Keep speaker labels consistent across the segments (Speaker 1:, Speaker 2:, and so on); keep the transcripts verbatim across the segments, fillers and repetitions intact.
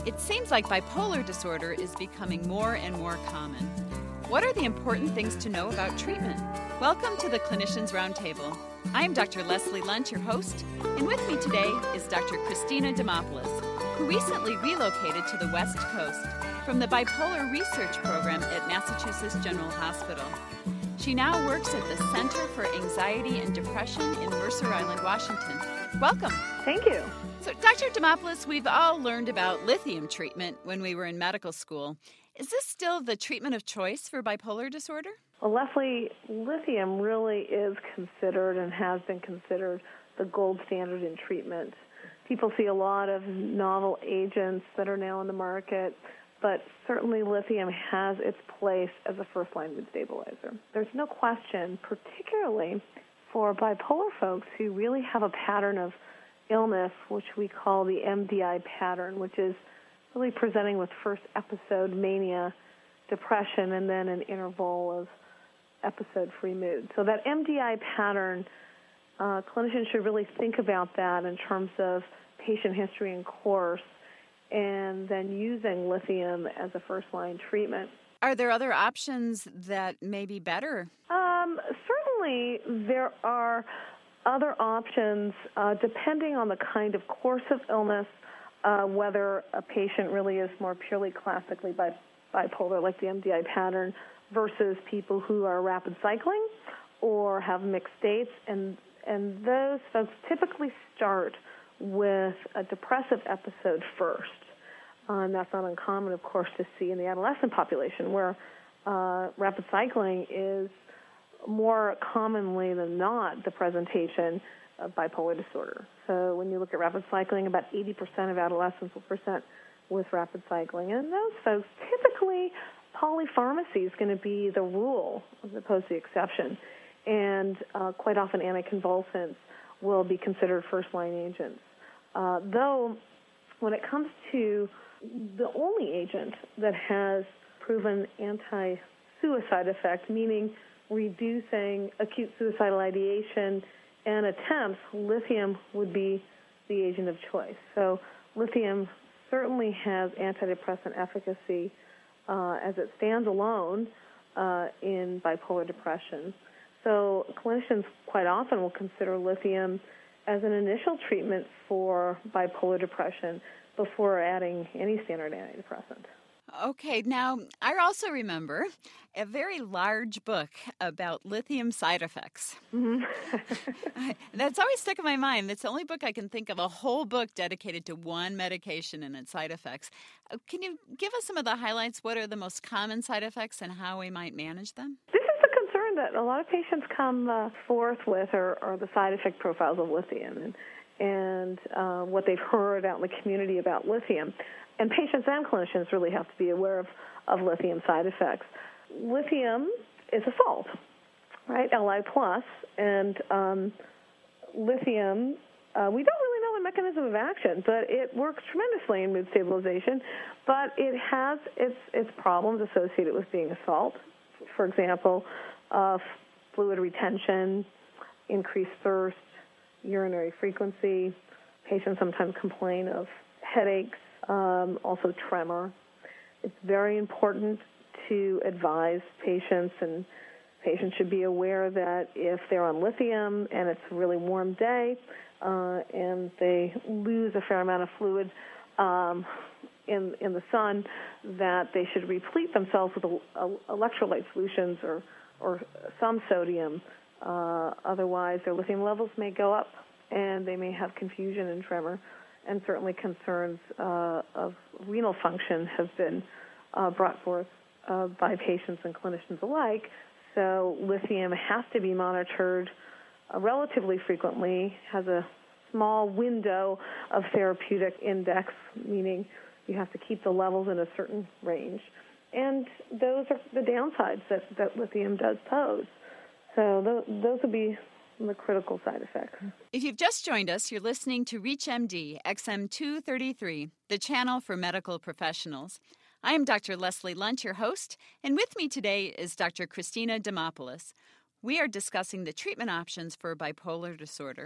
Speaker 1: It seems like bipolar disorder is becoming more and more common. What are the important things to know about treatment? Welcome to the Clinicians Roundtable. I am Doctor Leslie Lundt, your host, and with me today is Doctor Christina Demopoulos, who recently relocated to the West Coast from the Bipolar Research Program at Massachusetts General Hospital. She now works at the Center for Anxiety and Depression in Mercer Island, Washington. Welcome.
Speaker 2: Thank you.
Speaker 1: So, Doctor Demopoulos, we've all learned about lithium treatment when we were in medical school. Is this still the treatment of choice for bipolar disorder?
Speaker 2: Well, Leslie, lithium really is considered and has been considered the gold standard in treatment. People see a lot of novel agents that are now on the market, but certainly lithium has its place as a first-line mood stabilizer. There's no question, particularly for bipolar folks who really have a pattern of illness, which we call the M D I pattern, which is really presenting with first episode mania, depression, and then an interval of episode-free mood. So that M D I pattern, uh, clinicians should really think about that in terms of patient history and course, and then using lithium as a first-line treatment.
Speaker 1: Are there other options that may be better?
Speaker 2: Um, certainly there are other options uh, depending on the kind of course of illness, uh, whether a patient really is more purely classically bi- bipolar, like the M D I pattern, versus people who are rapid cycling or have mixed states. And, and those folks typically start with a depressive episode first. Uh, and that's not uncommon, of course, to see in the adolescent population, where uh, rapid cycling is more commonly than not the presentation of bipolar disorder. So when you look at rapid cycling, about eighty percent of adolescents will present with rapid cycling. And in those folks, typically polypharmacy is going to be the rule as opposed to the exception. And uh, quite often anticonvulsants will be considered first-line agents. Uh, though when it comes to the only agent that has proven anti-suicide effect, meaning reducing acute suicidal ideation and attempts, lithium would be the agent of choice. So lithium certainly has antidepressant efficacy uh, as it stands alone uh, in bipolar depression. So clinicians quite often will consider lithium as an initial treatment for bipolar depression before adding any standard antidepressant.
Speaker 1: Okay, now I also remember a very large book about lithium side effects.
Speaker 2: Mm-hmm.
Speaker 1: That's always stuck in my mind. It's the only book I can think of, a whole book dedicated to one medication and its side effects. Uh, Can you give us some of the highlights? What are the most common side effects and how we might manage them?
Speaker 2: This is the concern that a lot of patients come uh, forth with are, are the side effect profiles of lithium and, and uh, what they've heard out in the community about lithium. And patients and clinicians really have to be aware of, of lithium side effects. Lithium is a salt, right, Li plus, and um, lithium, uh, we don't really know the mechanism of action, but it works tremendously in mood stabilization, but it has its, its problems associated with being a salt. For example, uh, fluid retention, increased thirst, urinary frequency. Patients sometimes complain of headaches, Um, also tremor. It's very important to advise patients, and patients should be aware that if they're on lithium and it's a really warm day uh, and they lose a fair amount of fluid um, in, in the sun, that they should replete themselves with a, a, electrolyte solutions or, or some sodium. Uh, otherwise, their lithium levels may go up and they may have confusion and tremor. And certainly concerns uh, of renal function have been uh, brought forth uh, by patients and clinicians alike. So lithium has to be monitored uh, relatively frequently, has a small window of therapeutic index, meaning you have to keep the levels in a certain range. And those are the downsides that, that lithium does pose. So th- those would be the critical side effects.
Speaker 1: If you've just joined us, you're listening to ReachMD X M two thirty-three, the channel for medical professionals. I am Doctor Leslie Lundt, your host, and with me today is Doctor Christina Demopoulos. We are discussing the treatment options for bipolar disorder.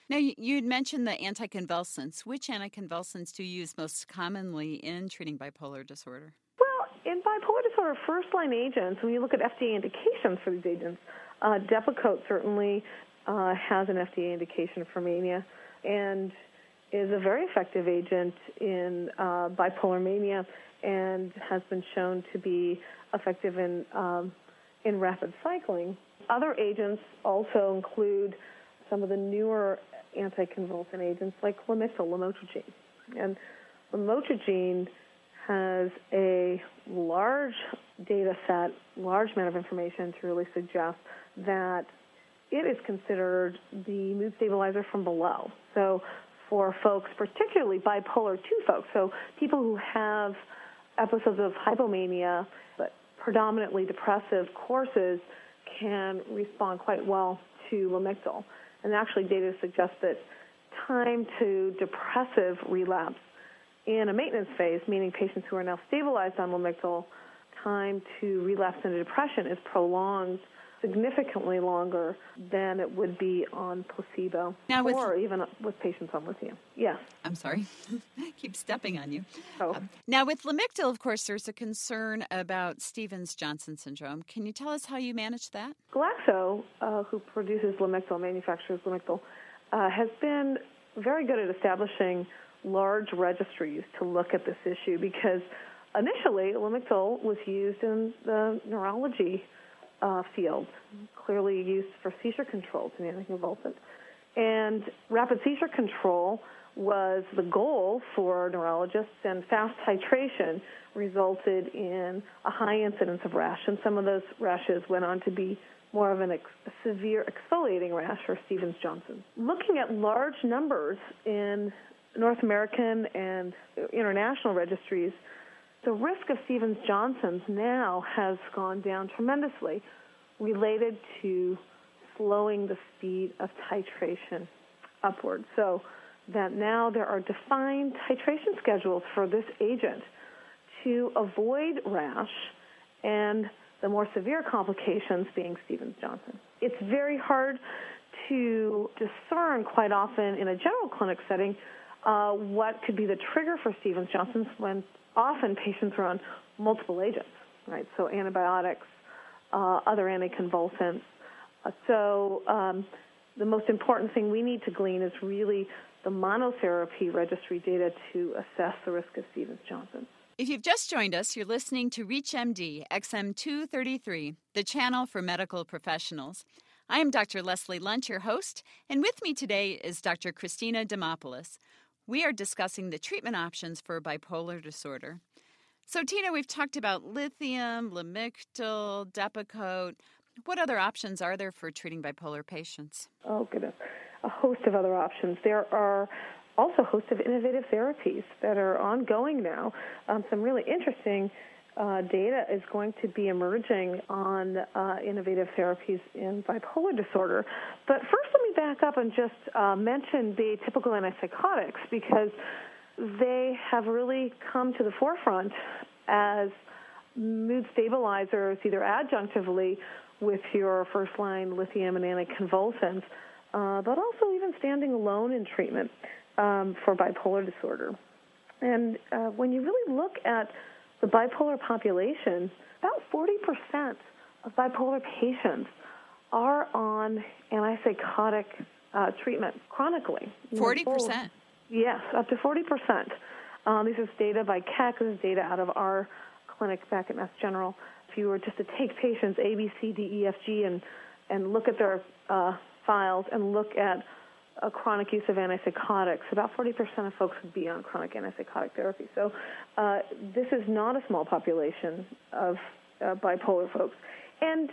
Speaker 1: Now, you you'd mentioned the anticonvulsants. Which anticonvulsants do you use most commonly in treating bipolar disorder?
Speaker 2: Well, in bipolar disorder, first-line agents, when you look at F D A indications for these agents, uh, Depakote certainly uh, has an F D A indication for mania and is a very effective agent in uh, bipolar mania and has been shown to be effective in um, in rapid cycling. Other agents also include some of the newer anticonvulsant agents like Lamictal, lamotrigine. And lamotrigine has a large data set, large amount of information to really suggest that it is considered the mood stabilizer from below. So for folks, particularly bipolar two folks, so people who have episodes of hypomania, but predominantly depressive courses, can respond quite well to Lamictal. And actually data suggests that time to depressive relapse in a maintenance phase, meaning patients who are now stabilized on Lamictal, time to relapse into depression is prolonged significantly longer than it would be on placebo
Speaker 1: now with,
Speaker 2: or even with patients on lithium. Yes.
Speaker 1: I'm sorry. I keep stepping on you.
Speaker 2: Oh.
Speaker 1: Um, now, with Lamictal, of course, there's a concern about Stevens-Johnson syndrome. Can you tell us how you manage that?
Speaker 2: Glaxo, uh, who produces Lamictal, manufactures Lamictal, uh, has been very good at establishing large registries to look at this issue because initially Lamictal was used in the neurology Uh, field, clearly used for seizure control, it's an anticonvulsant. And rapid seizure control was the goal for neurologists, and fast titration resulted in a high incidence of rash, and some of those rashes went on to be more of an ex- a severe exfoliating rash for Stevens-Johnson. Looking at large numbers in North American and international registries, the risk of Stevens-Johnson's now has gone down tremendously, related to slowing the speed of titration upward. So that now there are defined titration schedules for this agent to avoid rash and the more severe complications being Stevens-Johnson. It's very hard to discern quite often in a general clinic setting uh, what could be the trigger for Stevens-Johnson's when often patients are on multiple agents, right? So antibiotics, uh, other anticonvulsants. Uh, so um, the most important thing we need to glean is really the monotherapy registry data to assess the risk of Stevens-Johnson.
Speaker 1: If you've just joined us, you're listening to ReachMD X M two thirty-three, the channel for medical professionals. I am Doctor Leslie Lundt, your host, and with me today is Doctor Christina Demopoulos. We are discussing the treatment options for bipolar disorder. So, Tina, we've talked about lithium, Lamictal, Depakote. What other options are there for treating bipolar patients?
Speaker 2: Oh, goodness. A host of other options. There are also a host of innovative therapies that are ongoing now. Um, some really interesting uh, data is going to be emerging on uh, innovative therapies in bipolar disorder. But first, let me back up and just uh, mention the typical antipsychotics, because they have really come to the forefront as mood stabilizers, either adjunctively with your first-line lithium and anticonvulsants, uh, but also even standing alone in treatment um, for bipolar disorder. And uh, when you really look at the bipolar population, about forty percent of bipolar patients are on antipsychotic uh, treatment chronically.
Speaker 1: forty percent?
Speaker 2: Yes, up to forty percent. Um, this is data by Keck. This is data out of our clinic back at Mass General. If you were just to take patients A, B, C, D, E, F, G and, and look at their uh, files and look at a chronic use of antipsychotics, about forty percent of folks would be on chronic antipsychotic therapy. So uh, this is not a small population of uh, bipolar folks. And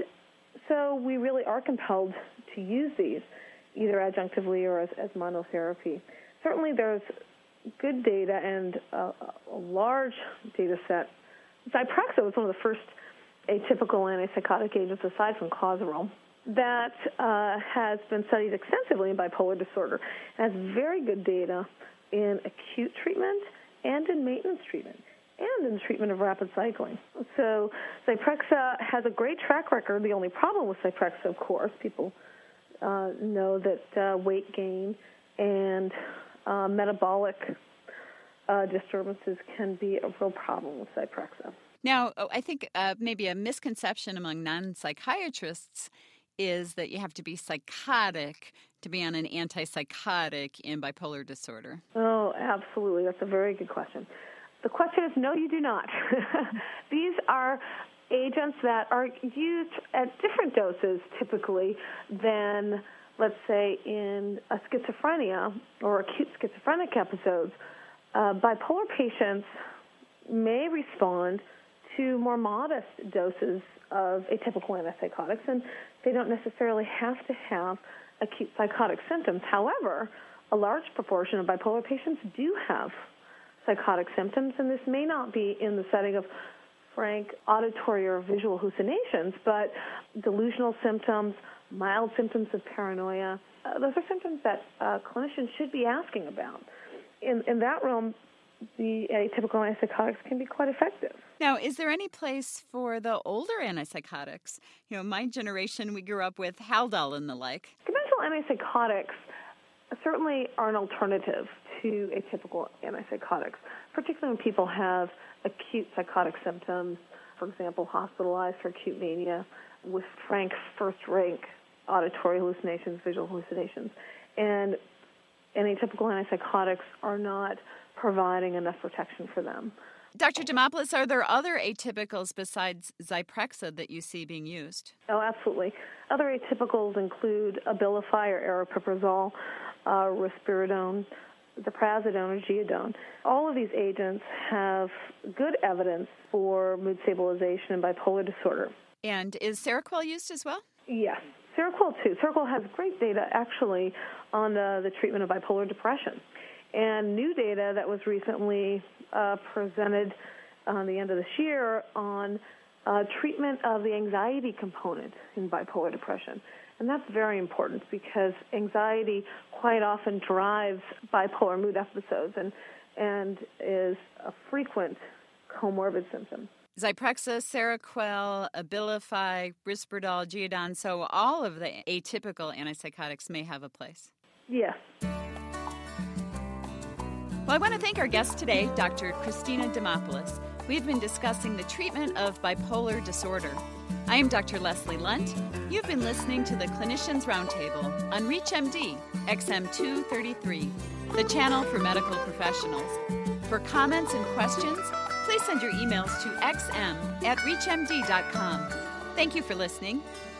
Speaker 2: so we really are compelled to use these either adjunctively or as, as monotherapy. Certainly there's good data and a, a large data set. Zyprexa was one of the first atypical antipsychotic agents aside from Clozaril that uh, has been studied extensively in bipolar disorder. It has very good data in acute treatment and in maintenance treatment and in treatment of rapid cycling. So Zyprexa has a great track record. The only problem with Zyprexa, of course, people uh, know that uh, weight gain and uh, metabolic uh, disturbances can be a real problem with Zyprexa.
Speaker 1: Now, I think uh, maybe a misconception among non-psychiatrists is that you have to be psychotic to be on an antipsychotic in bipolar disorder.
Speaker 2: Oh, absolutely. That's a very good question. The question is, no, you do not. These are agents that are used at different doses typically than, let's say, in a schizophrenia or acute schizophrenic episodes. Uh, bipolar patients may respond to more modest doses of atypical antipsychotics, and they don't necessarily have to have acute psychotic symptoms. However, a large proportion of bipolar patients do have psychotic symptoms, and this may not be in the setting of frank auditory or visual hallucinations, but delusional symptoms, mild symptoms of paranoia. Uh, those are symptoms that uh, clinicians should be asking about. In, in that realm, the atypical antipsychotics can be quite effective.
Speaker 1: Now, is there any place for the older antipsychotics? You know, my generation, we grew up with Haldol and the like.
Speaker 2: Conventional antipsychotics certainly are an alternative to atypical antipsychotics, particularly when people have acute psychotic symptoms, for example, hospitalized for acute mania with frank first-rank auditory hallucinations, visual hallucinations. And, and atypical antipsychotics are not providing enough protection for them.
Speaker 1: Doctor Demopoulos, are there other atypicals besides Zyprexa that you see being used?
Speaker 2: Oh, absolutely. Other atypicals include Abilify or aripiprazole, uh, risperidone, daprazidone or geodone. All of these agents have good evidence for mood stabilization in bipolar disorder.
Speaker 1: And is Seroquel used as well?
Speaker 2: Yes. Seroquel, too. Seroquel has great data, actually, on uh, the treatment of bipolar depression. And new data that was recently uh, presented on the end of this year on uh, treatment of the anxiety component in bipolar depression. And that's very important because anxiety quite often drives bipolar mood episodes and, and is a frequent comorbid symptom.
Speaker 1: Zyprexa, Seroquel, Abilify, Risperidone, Geodone, so all of the atypical antipsychotics may have a place.
Speaker 2: Yes.
Speaker 1: Well, I want to thank our guest today, Doctor Christina Demopoulos. We've been discussing the treatment of bipolar disorder. I am Doctor Leslie Lunt. You've been listening to the Clinicians Roundtable on ReachMD X M two thirty-three, the channel for medical professionals. For comments and questions, please send your emails to x m at reach m d dot com. Thank you for listening.